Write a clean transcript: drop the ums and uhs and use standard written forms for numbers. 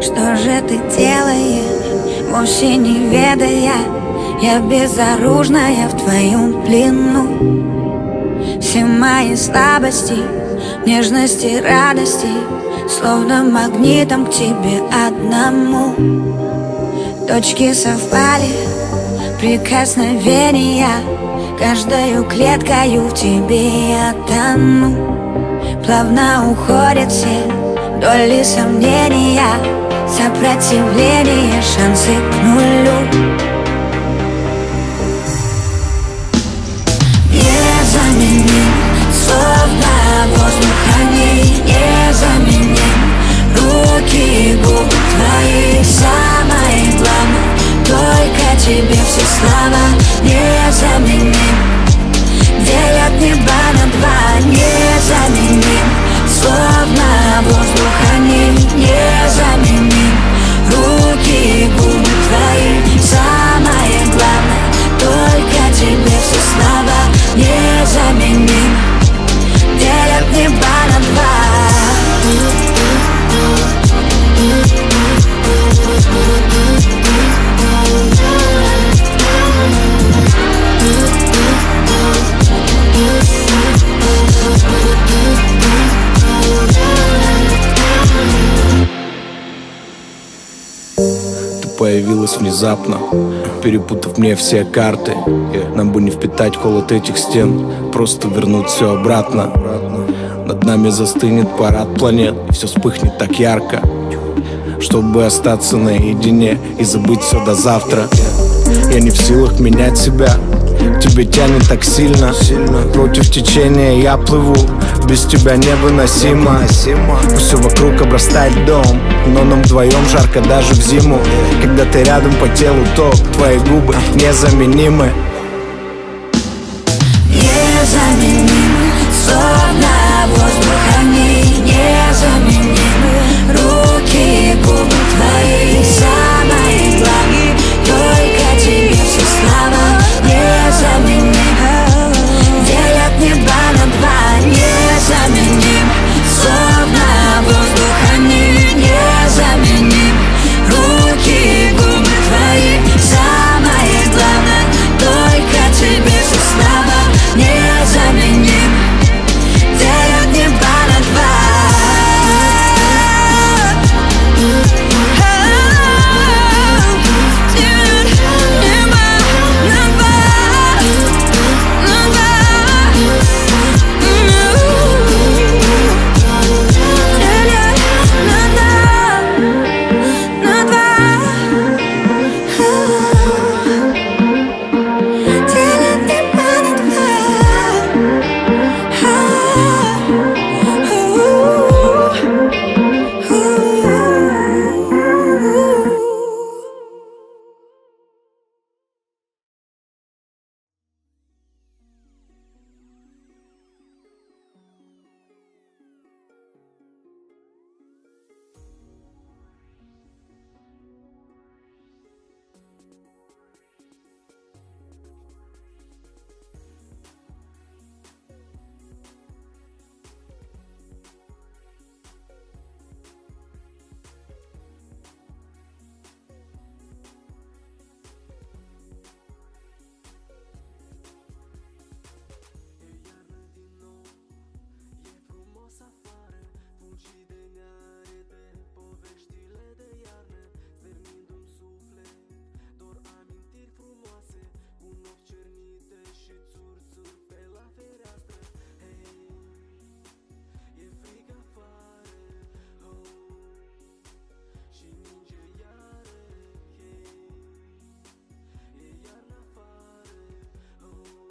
Что же ты делаешь, вовсе не ведая? Я безоружная в твоем плену. Все мои слабости, нежности, радости словно магнитом к тебе одному. Точки совпали, прикосновения, каждою клеткою в тебе я тону. Плавно уходят все доли сомнения, сопротивление, шансы к нулю. Незаменим, словно воздух они незаменим. Руки и губы твои, самое главное, только тебе все слова. Незаменим, делят небо на два. Незаменим, словно воздух они незаменим. Руки и губы твои, самое главное, только тебе все слова. Незаменим, делят небо на два. Ты появилась внезапно, перепутав мне все карты. Нам бы не впитать холод этих стен, просто вернуть все обратно. Над нами застынет парад планет, и все вспыхнет так ярко, чтобы остаться наедине и забыть все до завтра. Я не в силах менять себя, к тебе тянет так сильно. Против течения я плыву, без тебя невыносимо. Пусть все вокруг обрастает льдом, но нам вдвоем жарко даже в зиму. Когда ты рядом, по телу ток, твои губы незаменимы.